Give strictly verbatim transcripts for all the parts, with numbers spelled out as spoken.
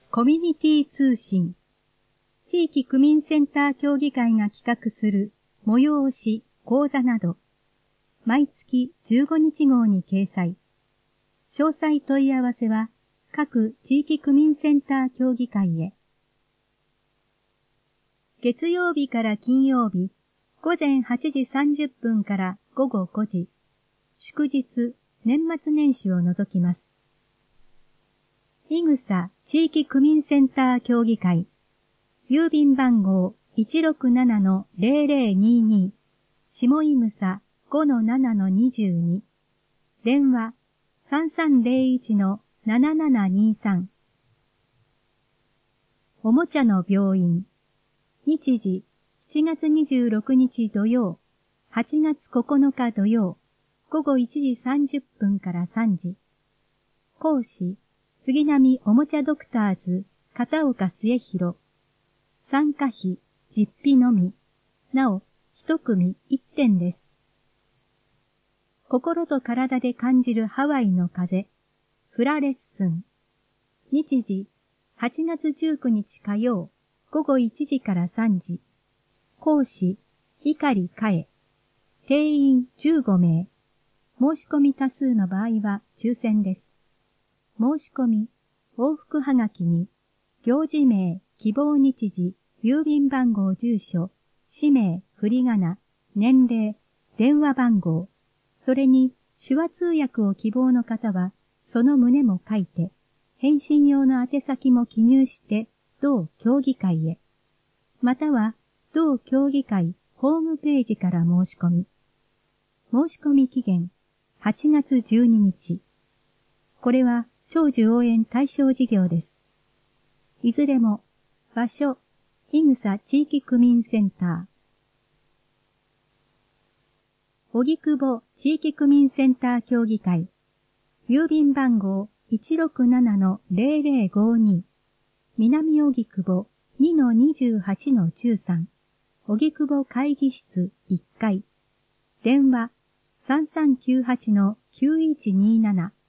コミュニティ通信、地域区民センター協議会が企画する催し、講座など、毎月じゅうごにち号に掲載。詳細問い合わせは各地域区民センター協議会へ。月曜日から金曜日、午前はちじさんじゅっぷんから午後ごじ、祝日、年末年始を除きます。いぐさ地域区民センター協議会、郵便番号 いちろくななのぜろぜろにに、下いぐさ ごのななのにじゅうに、電話 さんさんぜろいちのななななにさん。おもちゃの病院、日時しちがつにじゅうろくにち土曜、はちがつここのか土曜、午後いちじさんじゅっぷんからさんじ。講師、杉並おもちゃドクターズ、片岡末広。参加費、実費のみ。なお、一組一点です。心と体で感じるハワイの風、フラレッスン。日時、はちがつじゅうくにち火曜、午後いちじからさんじ。講師、碇かえ。定員じゅうごめい。申し込み多数の場合は抽選です。申し込み、往復はがきに、行事名、希望日時、郵便番号住所、氏名、振り仮名、年齢、電話番号、それに手話通訳を希望の方は、その旨も書いて、返信用の宛先も記入して、同協議会へ。または、同協議会ホームページから申し込み。申し込み期限、はちがつじゅうににち。これは長寿応援対象事業です。いずれも、場所、いぐさ地域区民センター。荻窪地域区民センター協議会。郵便番号 いちろくななのぜろぜろごに。南荻窪 にのにじゅうはちのじゅうさん。荻窪会議室いっかい。電話さんさんきゅうはちのきゅういちになな。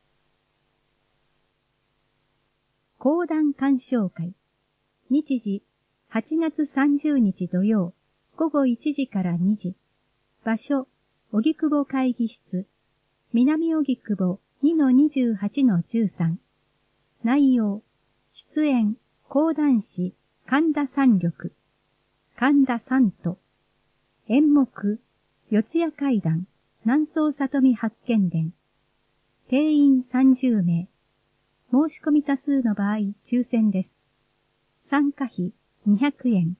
講談鑑賞会。日時はちがつさんじゅうにち土曜、午後いちじからにじ。場所、荻窪会議室。南荻窪 にのにじゅうはちのじゅうさん。内容、出演、講談師、神田三緑。神田三都。演目、四谷怪談、南総里見八犬伝。定員さんじゅうめい。申し込み多数の場合、抽選です。参加費にひゃくえん。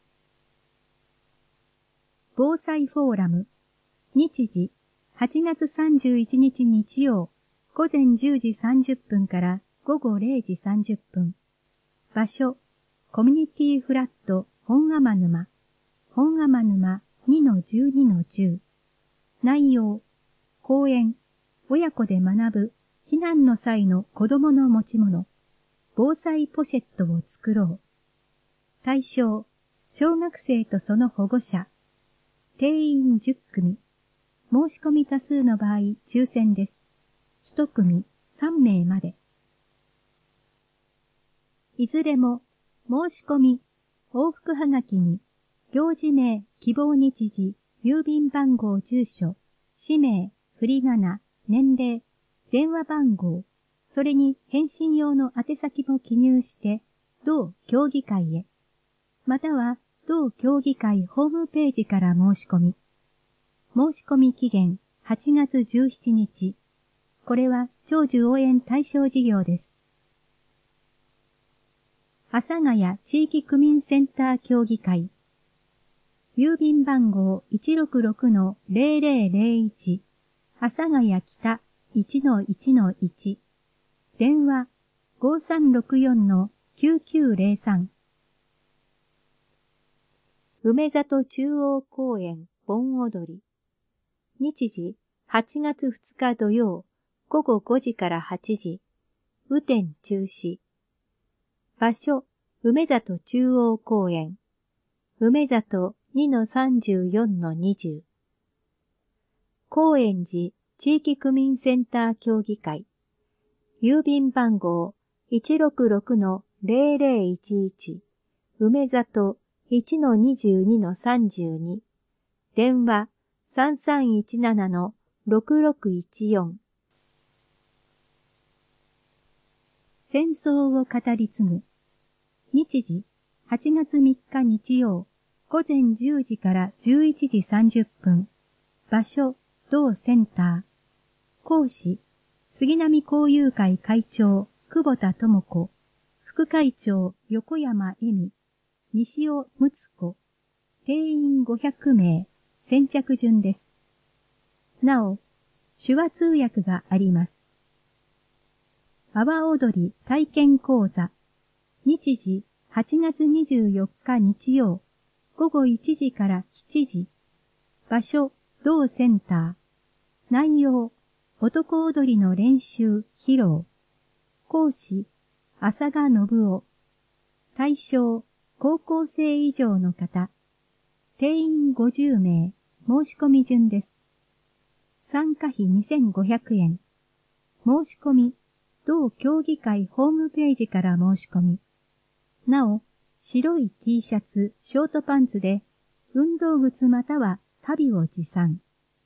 防災フォーラム。日時、はちがつさんじゅういちにち日曜、午前じゅうじさんじゅっぷんから午後れいじさんじゅっぷん。場所、コミュニティフラット本天沼。本天沼 にのじゅうにのじゅう。内容、講演、親子で学ぶ、避難の際の子供の持ち物、防災ポシェットを作ろう。対象、小学生とその保護者。定員じゅっくみ。申し込み多数の場合、抽選です。一組さんめいまで。いずれも、申し込み、往復はがきに、行事名、希望日時、郵便番号住所、氏名、振り仮名、年齢、電話番号、それに返信用の宛先も記入して、同協議会へ。または、同協議会ホームページから申し込み。申し込み期限、はちがつじゅうしちにち。これは、長寿応援対象事業です。阿佐ヶ谷地域区民センター協議会。郵便番号 いちろくろくのぜろぜろぜろいち。阿佐ヶ谷北 いちのいちのいち。電話ごさんろくよんのきゅうきゅうぜろさん。梅里中央公園盆踊り。日時はちがつふつか土曜、午後ごじからはちじ。雨天中止。場所、梅里中央公園。梅里 にのさんじゅうよんのにじゅう。高円寺地域区民センター協議会。郵便番号 いちろくろくのゼロゼロいちいち、梅里 いちのにじゅうにのさんじゅうに、電話 さんさんいちななのろくろくいちよん。戦争を語り継ぐ。日時、はちがつみっか日曜、午前じゅうじからじゅういちじさんじゅっぷん。場所、同センター。講師、杉並交友会会長、久保田智子。副会長、横山恵美。西尾睦子。定員ごひゃくめい。先着順です。なお、手話通訳があります。阿波踊り体験講座。日時、はちがつにじゅうよっか日曜、午後いちじからしちじ。場所、同センター。内容、男踊りの練習、披露。講師、浅賀信夫。対象、高校生以上の方。定員ごじゅうめい。申し込み順です。参加費にせんごひゃくえん。申し込み、同協議会ホームページから申し込み。なお、白い T シャツ、ショートパンツで、運動靴または足袋を持参。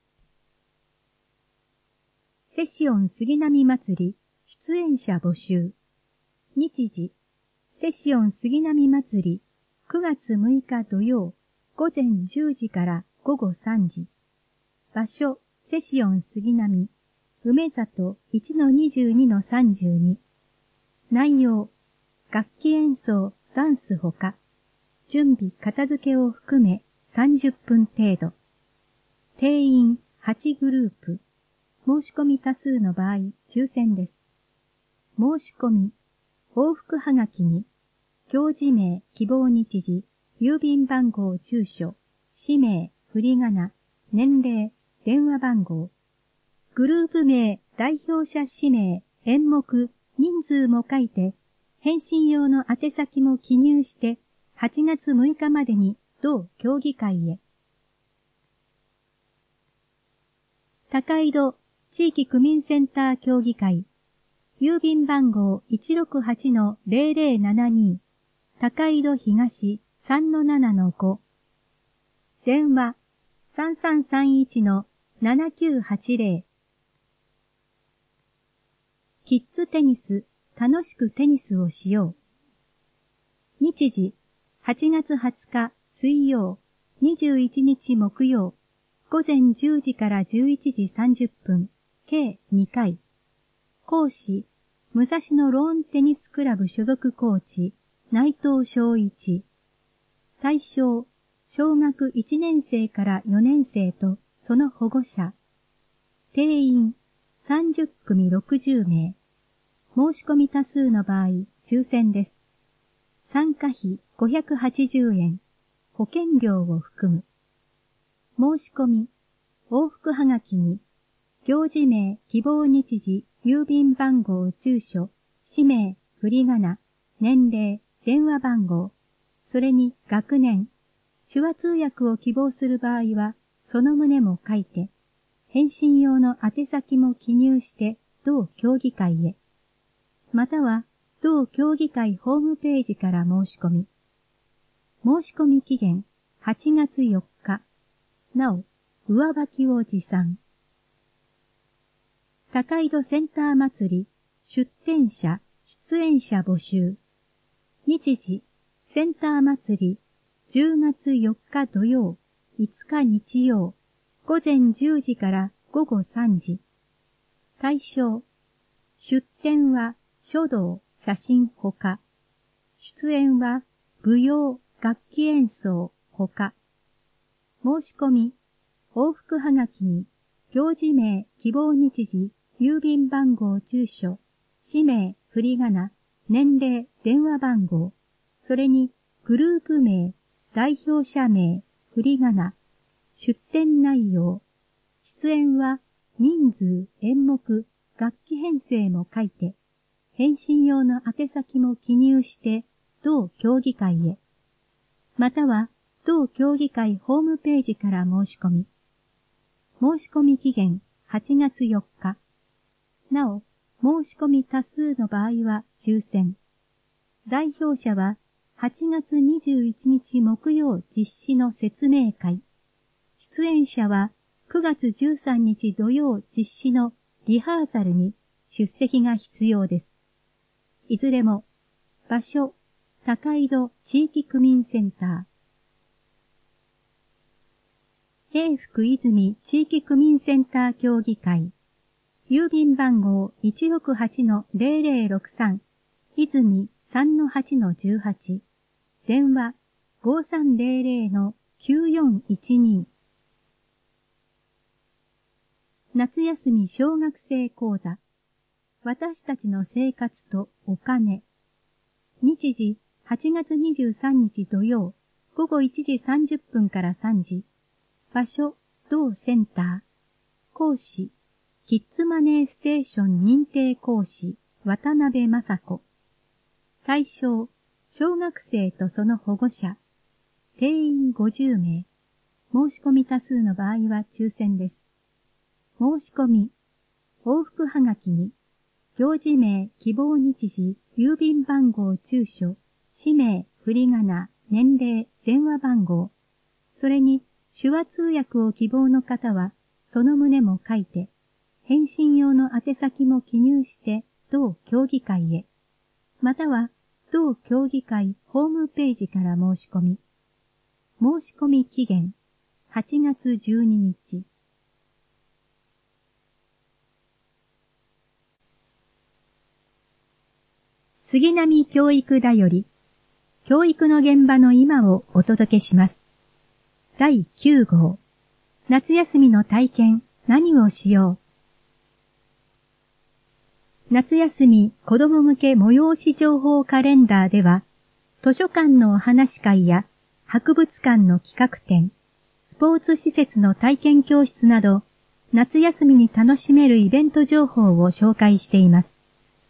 セシオン杉並祭り、出演者募集。日時、セシオン杉並祭り、くがつむいか土曜、午前じゅうじから午後さんじ。場所、セシオン杉並、梅里 いちのにじゅうにのさんじゅうに。内容、楽器演奏、ダンスほか、準備片付けを含めさんじゅっぷん程度。定員はちグループ。申し込み多数の場合、抽選です。申し込み、往復はがきに、行事名、希望日時、郵便番号、住所、氏名、振り仮名、年齢、電話番号、グループ名、代表者氏名、演目、人数も書いて、返信用の宛先も記入して、はちがつむいかまでに同協議会へ。高井戸地域区民センター協議会、郵便番号 いちろくはちのゼロゼロななに、高井戸東 さんのななのご、電話 さんさんさんいちのななきゅうはちゼロ。キッズテニス、楽しくテニスをしよう。日時、はちがつはつか水曜、にじゅういちにち木曜、午前じゅうじからじゅういちじさんじゅっぷん、計にかい。講師、武蔵野ローンテニスクラブ所属コーチ、内藤昭一。対象、小学いちねんせいからよねんせいとその保護者。定員、さんじゅっくみろくじゅうめい。申し込み多数の場合、抽選です。参加費ごひゃくはちじゅうえん、保険料を含む。申し込み、往復はがきに、行事名、希望日時、郵便番号、住所、氏名、振り仮名、年齢、電話番号、それに学年、手話通訳を希望する場合は、その旨も書いて、返信用の宛先も記入して、同協議会へ。または、同協議会ホームページから申し込み。申し込み期限、はちがつよっか。なお、上履きを持参。高井戸センター祭り、出展者、出演者募集。日時、センター祭り、じゅうがつよっか土曜、いつか日曜、午前じゅうじから午後さんじ。対象、出展は書道、写真ほか。出演は舞踊、楽器演奏ほか。申し込み、往復はがきに、行事名、希望日時、郵便番号、住所、氏名、振り仮名、年齢、電話番号、それにグループ名、代表者名、振り仮名、出展内容、出演は人数、演目、楽器編成も書いて、返信用の宛先も記入して、同協議会へ。または、同協議会ホームページから申し込み。申し込み期限、はちがつよっか。なお、申し込み多数の場合は抽選。 代表者ははちがつにじゅういちにち木曜実施の説明会。出演者はくがつじゅうさんにち土曜実施のリハーサルに出席が必要です。いずれも場所、高井戸地域区民センター。平福泉地域区民センター協議会。郵便番号 いちろくはちのゼロゼロろくさん 泉 さんのはちのじゅうはち。電話 ごさんゼロゼロのきゅうよんいちに。夏休み小学生講座。私たちの生活とお金。日時はちがつにじゅうさんにち土曜ごごいちじさんじゅっぷんからさんじ。場所、同センター。講師、キッズマネーステーション認定講師、渡辺雅子。対象、小学生とその保護者。定員ごじゅうめい。申し込み多数の場合は抽選です。申し込み、往復はがきに、行事名、希望日時、郵便番号、住所、氏名、振り仮名、年齢、電話番号。それに、手話通訳を希望の方は、その旨も書いて、返信用の宛先も記入して、同協議会へ。または、同協議会ホームページから申し込み。申し込み期限、はちがつじゅうににち。杉並教育だより、教育の現場の今をお届けします。だいきゅうごう、夏休みの体験、何をしよう。夏休み子ども向け催し情報カレンダーでは、図書館のお話会や博物館の企画展、スポーツ施設の体験教室など、夏休みに楽しめるイベント情報を紹介しています。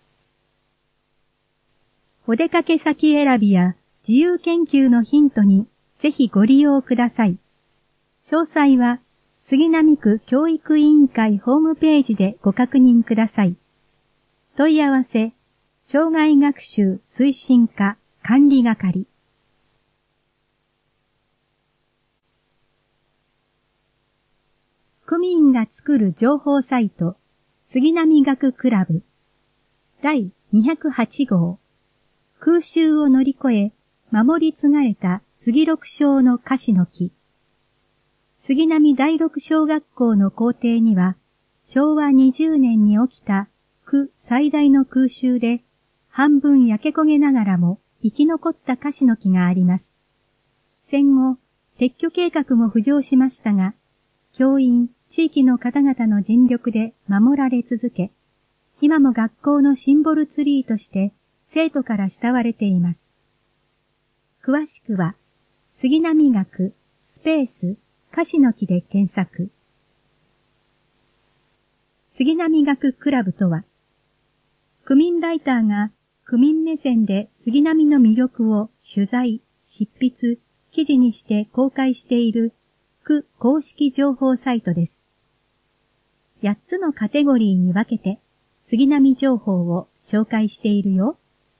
お出かけ先選びや自由研究のヒントにぜひご利用ください。詳細は杉並区教育委員会ホームページでご確認ください。問い合わせ、障害学習推進課管理係。区民が作る情報サイト、杉並学クラブ。だいにひゃくはちごう。空襲を乗り越え、守り継がれた杉六小の樫の木。杉並第六小学校の校庭には、しょうわにじゅうねんに起きた区最大の空襲で、半分焼け焦げながらも生き残った樫の木があります。戦後、撤去計画も浮上しましたが、教員、地域の方々の尽力で守られ続け、今も学校のシンボルツリーとして、生徒から慕われています。詳しくは、杉並学スペース樫の木で検索。杉並学クラブとは、区民ライターが区民目線で杉並の魅力を取材、執筆、記事にして公開している区公式情報サイトです。やっつのカテゴリーに分けて杉並情報を紹介しているよ。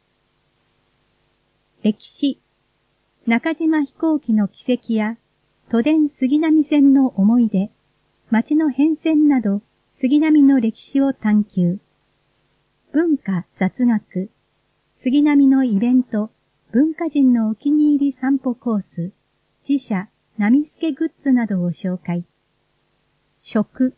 歴史、中島飛行機の軌跡や都電杉並線の思い出、町の変遷など杉並の歴史を探求。文化雑学、杉並のイベント、文化人のお気に入り散歩コース、自社、波助グッズなどを紹介。食、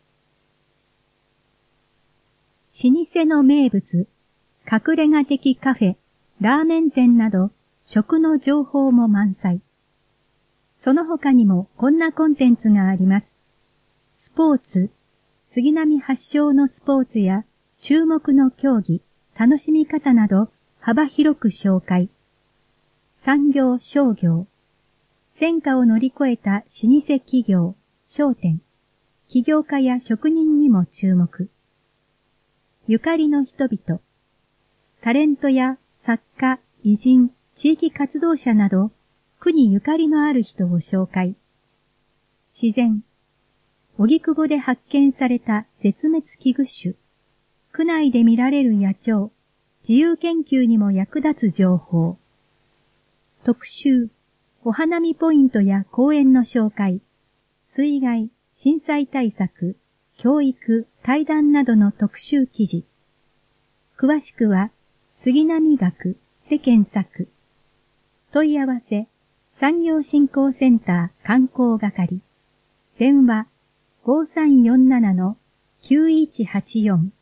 老舗の名物、隠れ家的カフェ、ラーメン店など、食の情報も満載。その他にもこんなコンテンツがあります。スポーツ、杉並発祥のスポーツや注目の競技、楽しみ方など幅広く紹介。産業商業、戦火を乗り越えた老舗企業、商店、起業家や職人にも注目。ゆかりの人々、タレントや作家、偉人、地域活動者など、区にゆかりのある人を紹介。自然、荻窪で発見された絶滅危惧種、区内で見られる野鳥、 自由研究にも役立つ情報。特集、お花見ポイントや講演の紹介、水害、震災対策、教育、対談などの特集記事。詳しくは、杉並学で検索。問い合わせ、産業振興センター観光係。電話、ごさんよんななのきゅういちはちよん。